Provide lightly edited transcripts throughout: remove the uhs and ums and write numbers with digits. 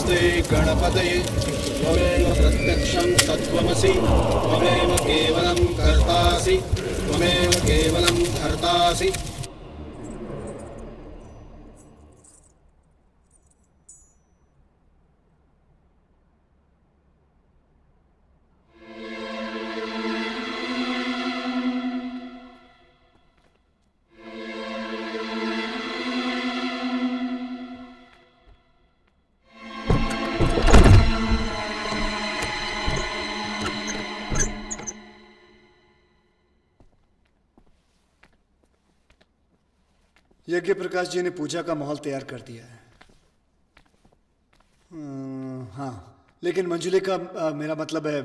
नमस्ते गणपतये त्वमेव प्रत्यक्षं तत्त्वमसि त्वमेव केवलं कर्तासि त्वमेव केवलं धर्तासि। यज्ञ प्रकाश जी ने पूजा का माहौल तैयार कर दिया है। हाँ, लेकिन मंजुले का मेरा मतलब है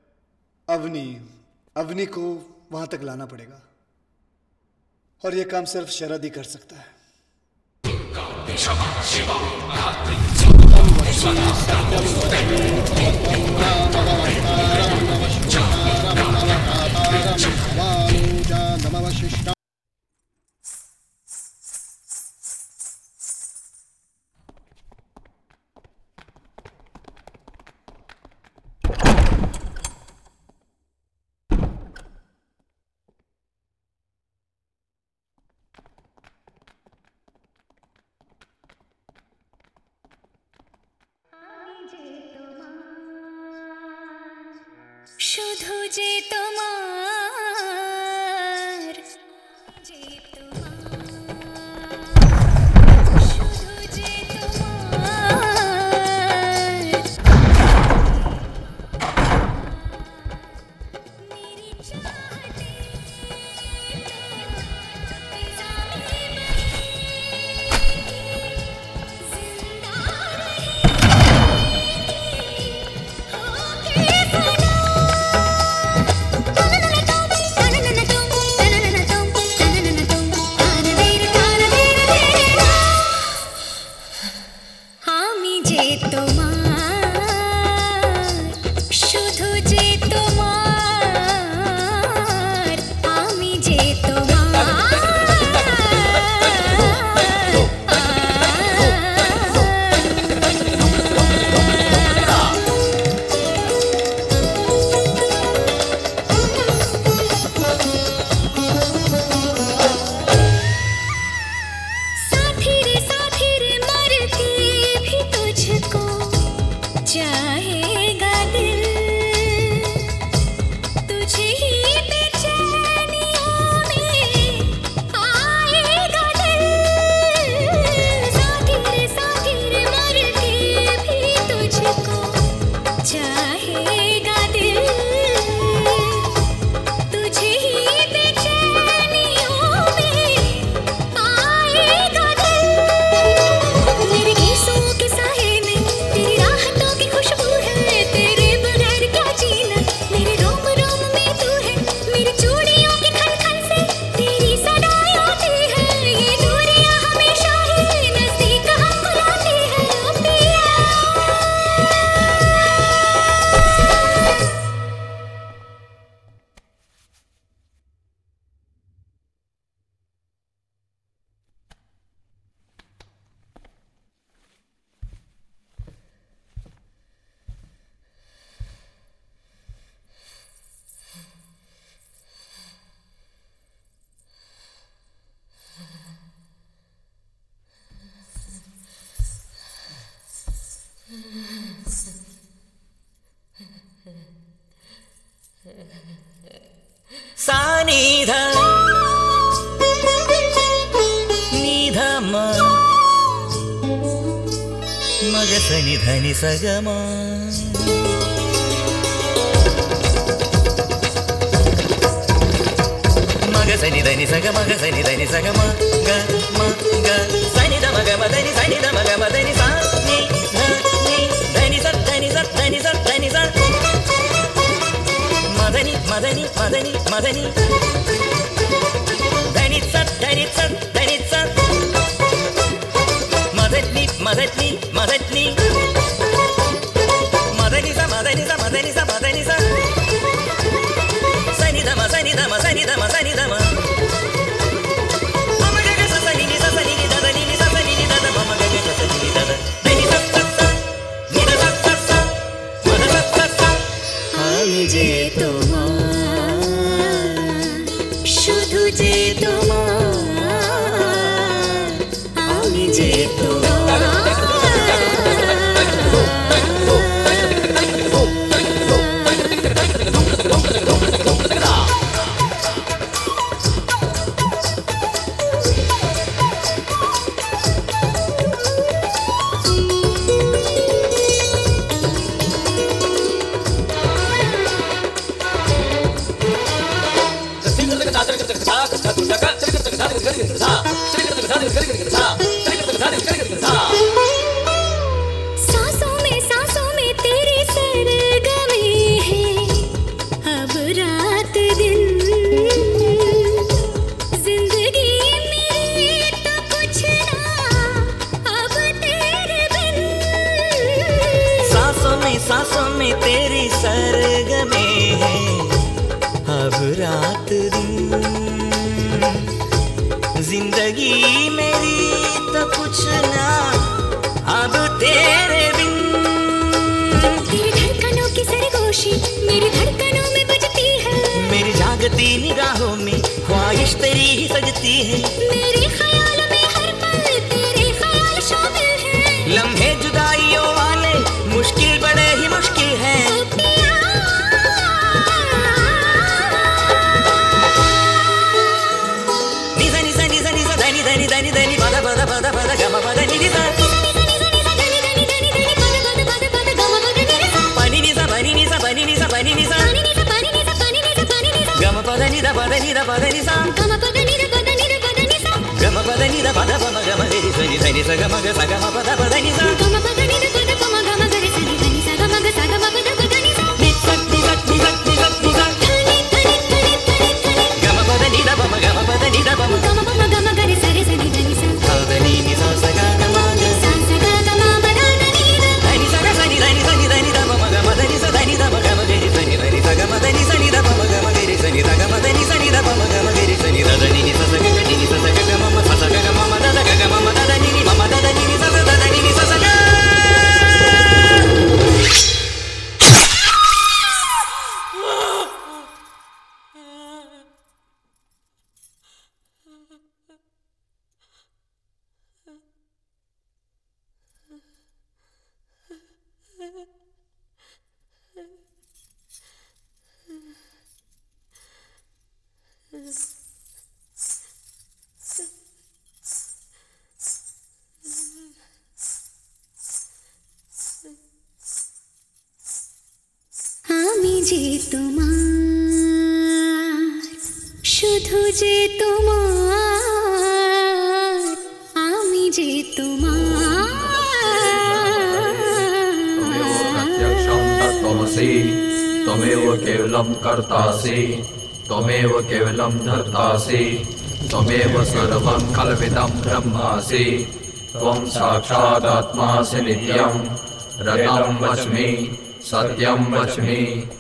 अवनी को वहां तक लाना पड़ेगा और यह काम सिर्फ शरद ही कर सकता है। শুধু যে তোমার শুধু যে मेरी चाहते जिंदा सानिध निधम मग सनि धनि सगम मग सनि धनि सग मग सनि धनि सगम ग म ग सनि ध मग म धनि सनि ध मग म धनि सा नि धनि स धनि स धनि स धनि स मदनी मदनी मदनी मदनी धनित्सा धनित्सा धनित्सा मदनी मदनी मदनी मदनी सा मदनी सा मदनी सा मदनी सा सनि धम सनि धम सनि धम सनि धम मम गग सनि नि सा सनि नि द नि सा सनि नि द मम गग सनि नि द धनि सा सा सांसों में तेरे सरगमे हैं अब रात दिन जिंदगी मेरी तो कुछ ना अब तेरे बिन सांसों में तेरी सरगमे है अब रात दिन जिंदगी मेरी तो कुछ ना अब तेरे बिन तेरी धड़कनों की सरगोशी मेरी धड़कनों में बजती है मेरी जागती निगाहों में ख्वाहिश तेरी ही सजती है मेरे ख्याल में हर पल तेरे ख्याल शामिल हैं लम्हे जुदाइयों वाले मुश्किल बड़े ही मुश्किल है ओ पिया निजा निजा निजा निजा धनी धनी धनी धनी पद पद पद पद गम पद निजा pani ni sa pani ni sa pani ni sa pani ni sa gama pada ni da pada ni sa gama pada ni da pada pama gama gari sa ni sa gama ga sa gama pada pada ni sa ni sa ni sa ni sa ni sa ni sa gama pada ni da pama gama pada ni da pama pada ni sa sa gama ga ni sa ga sa ni da pama gama da ni sa pama gama gari sa ni sa gama da ni sa ni da pama gama gari sa ni da gama da ni sa ni da pama gama gari sa ni da da ni sa sa ga ni sa sa ga mama sa sa ga mama da ga mama da ni mama da ni sa sa da ni sa sa ga আমি যে তোমার শুধু যে তোমার আমি যে তোমার प्रत्यक्षं तत्त्वमसि त्वमेव केवलं कर्तासि त्वमेव केवलं धर्तासि त्वमेव सर्वं कल्पितं ब्रह्मासि त्वं साक्षादात्मासि नित्यं रतं वच्मि सत्यं वच्मि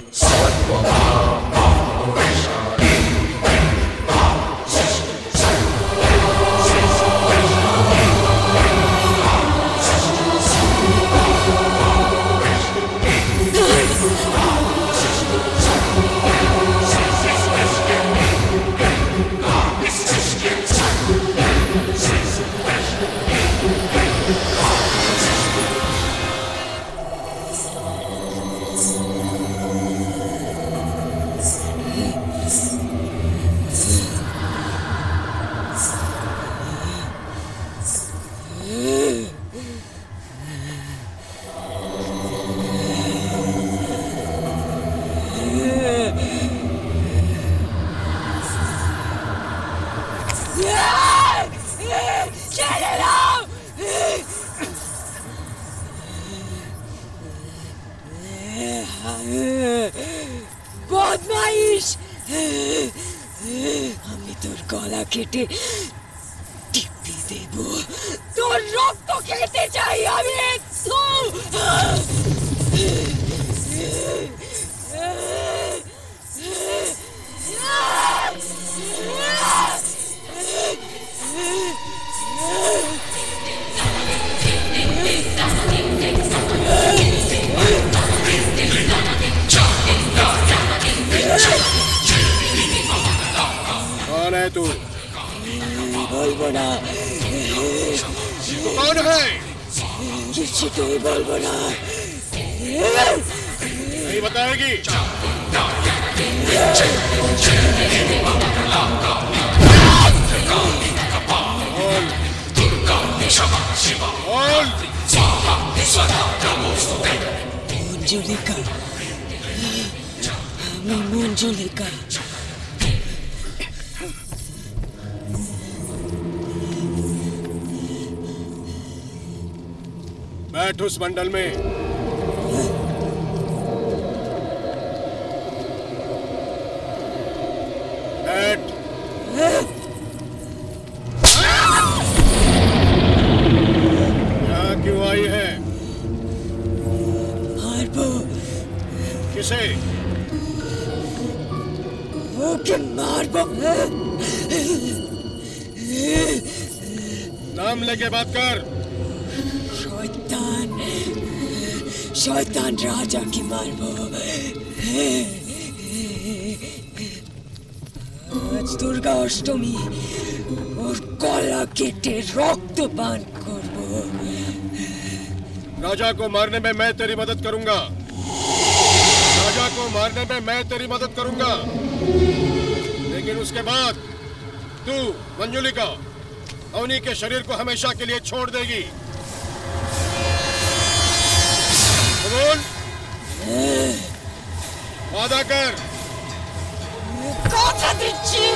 বদমাইশ আমি তোর গলা কেটে টিপি দেব তোর রক্ত খেতে চাই আমি कौन है तू? বলবো না कौन है? टेबल बना नहीं बताएगी। मंजुलिका, मैं मंजुलिका। बैठ उस मंडल में। बैठ। यहाँ क्यों आई है? मार्बो, किसे? वो के मार्बो। नाम लेके बात कर। शैतान, शैतान राजा की मार्बो। आज दुर्गा अष्टमी और कला केटे रक्तपान करबो। राजा को मारने में मैं तेरी मदद करूंगा। राजा को मारने में मैं तेरी मदद करूंगा। लेकिन उसके बाद तू मंजुलिका अवनी के शरीर को हमेशा के लिए छोड़ देगी। बोल, वादा कर। কথা দিচ্ছি।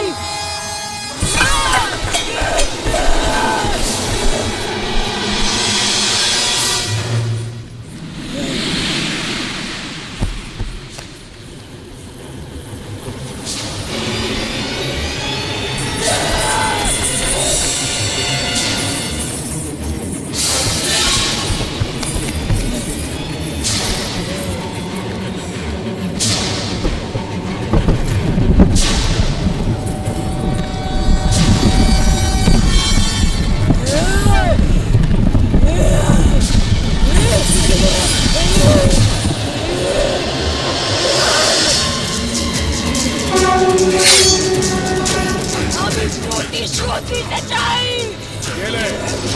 ये ले,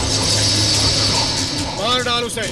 मार डाल उसे।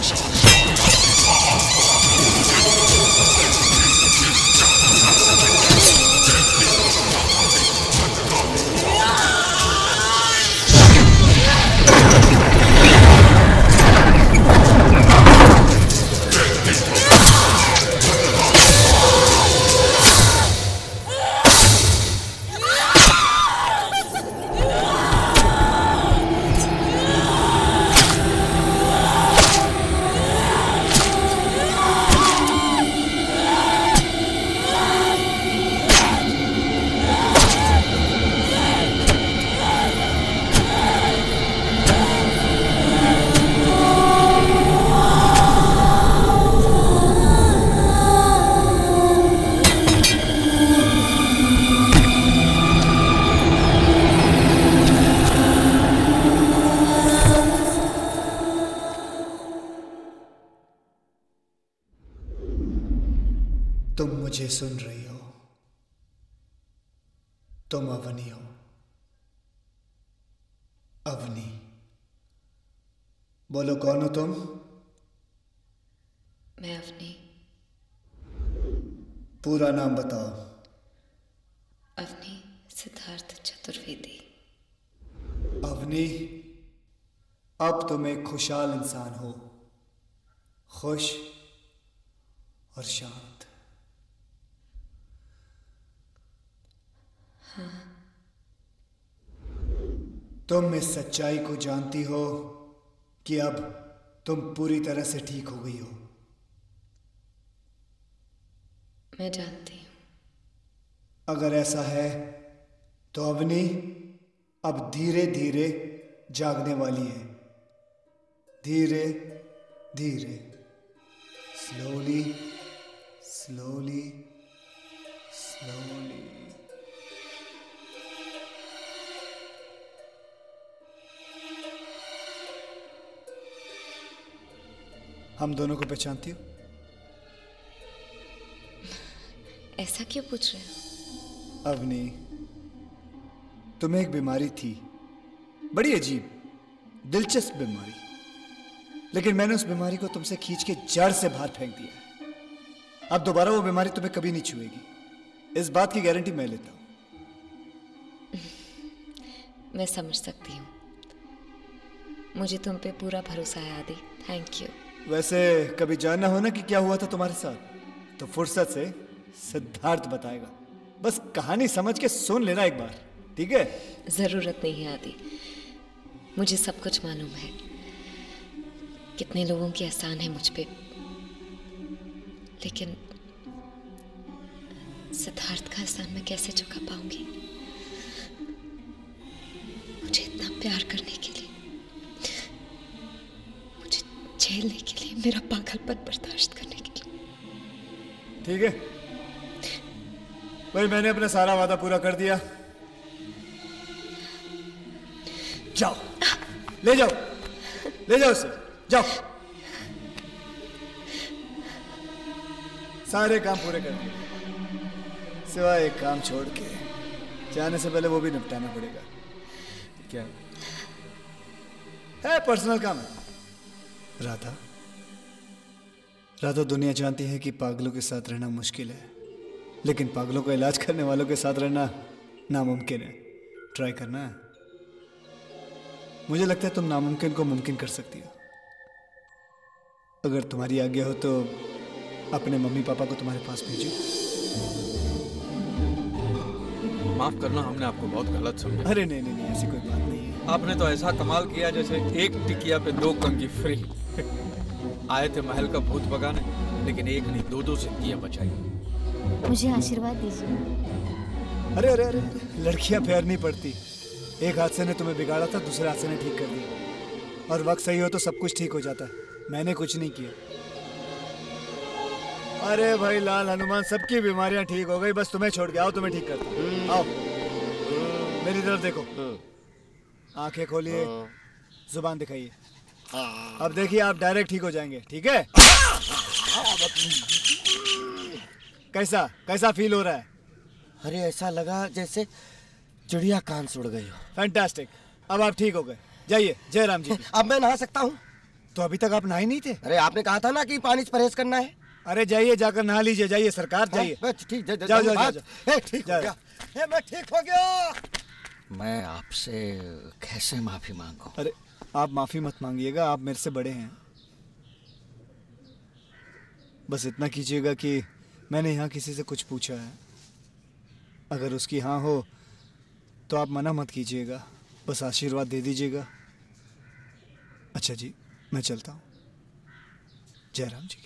तुम मुझे सुन रही हो? तुम अवनी हो। अवनी, बोलो कौन हो तुम? मैं अवनी। पूरा नाम बताओ। अवनी सिद्धार्थ चतुर्वेदी। अवनी, अब तुम एक खुशहाल इंसान हो, खुश और शांत। तुम इस सच्चाई को जानती हो कि अब तुम पूरी तरह से ठीक हो गई हो। मैं जानती हूँ। अगर ऐसा है तो अवनी अब धीरे धीरे जागने वाली है। धीरे धीरे, स्लोली स्लोली स्लोली। हम दोनों को पहचानती हो? ऐसा क्यों पूछ रहे हो? अवनी, तुम्हें एक बीमारी थी, बड़ी अजीब, दिलचस्प बीमारी, लेकिन मैंने उस बीमारी को तुमसे खींच के जड़ से बाहर फेंक दिया है। अब दोबारा वो बीमारी तुम्हें कभी नहीं छुएगी, इस बात की गारंटी मैं लेता हूं। मैं समझ सकती हूँ, मुझे तुम पे पूरा भरोसा है आदि। Thank you. वैसे कभी जानना हो ना कि क्या हुआ था तुम्हारे साथ, तो फुर्सत से सिद्धार्थ बताएगा। बस कहानी समझ के सुन लेना एक बार, ठीक है? जरूरत नहीं है आदि, मुझे सब कुछ मालूम है। कितने लोगों की एहसान है मुझ पे, लेकिन सिद्धार्थ का एहसान मैं कैसे चुका पाऊंगी? मुझे इतना प्यार करने के लिए, मुझे झेलने के लिए, मेरा पागलपन बर्दाश्त करने के लिए। ठीक है भाई, मैंने अपना सारा वादा पूरा कर दिया। जाओ, ले जाओ, ले जाओ उसे, जाओ। सारे काम पूरे कर दिए, सिवाय एक काम छोड़ के। जाने से पहले वो भी निपटाना पड़ेगा। क्या है? पर्सनल काम है। राधा, राधा, दुनिया जानती है कि पागलों के साथ रहना मुश्किल है, लेकिन पागलों का इलाज करने वालों के साथ रहना नामुमकिन है। ट्राई करना है। मुझे लगता है तुम नामुमकिन को मुमकिन कर सकती हो। अगर तुम्हारी आज्ञा हो तो अपने मम्मी पापा को तुम्हारे पास भेजो। माफ करना, हमने आपको बहुत गलत समझा। अरे नहीं नहीं नहीं, ऐसी कोई बात नहीं है। आपने तो ऐसा कमाल किया जैसे एक टिकिया पे 2 कंघी फ्री। आए थे महल का भूत भगाने, लेकिन एक नहीं 2-2 जिंदगियां बचाई। मुझे आशीर्वाद दीजिए। अरे अरे अरे, लड़कियां प्यार नहीं पड़ती। एक हाथ से ने तुम्हें बिगाड़ा था, दूसरे हाथ से ने ठीक कर दिया। और वक्त सही हो तो सब कुछ ठीक हो जाता है। मैंने कुछ नहीं किया। अरे भाई लाल हनुमान, सबकी बीमारियां ठीक हो गई, बस तुम्हें छोड़ के। आओ, तुम्हें ठीक करता हूं। आओ, मेरी तरफ देखो। आंखें खोलिए, जुबान दिखाइए। अब देखिए, आप डायरेक्ट ठीक हो जाएंगे, ठीक है? कैसा कैसा फील हो रहा है? अरे ऐसा लगा जैसे चिड़िया कान से उड़ गई हो। फैंटास्टिक, अब आप ठीक हो गए। जाइए, जय राम जी। अब मैं नहा सकता हूँ? तो अभी तक आप नहाए नहीं थे? अरे आपने कहा था ना कि पानी से परहेज करना है। अरे जाइए, जाकर नहा लीजिए। जाइए सरकार, जाइए। ठीक, जाओ जाओ जाओ। ठीक हो गया। मैं ठीक हो गया। मैं आपसे कैसे माफी मांगूं? अरे आप माफी मत मांगिएगा, आप मेरे से बड़े हैं। बस इतना कीजिएगा कि मैंने यहाँ किसी से कुछ पूछा है, अगर उसकी हाँ हो तो आप मना मत कीजिएगा, बस आशीर्वाद दे दीजिएगा। अच्छा जी, मैं चलता हूँ। जय राम जी की।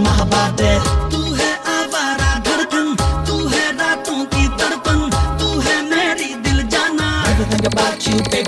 महाबादे तू है आवारा धड़कन तू है रातों की तड़पन तू है मेरी दिल जाना Everything about you baby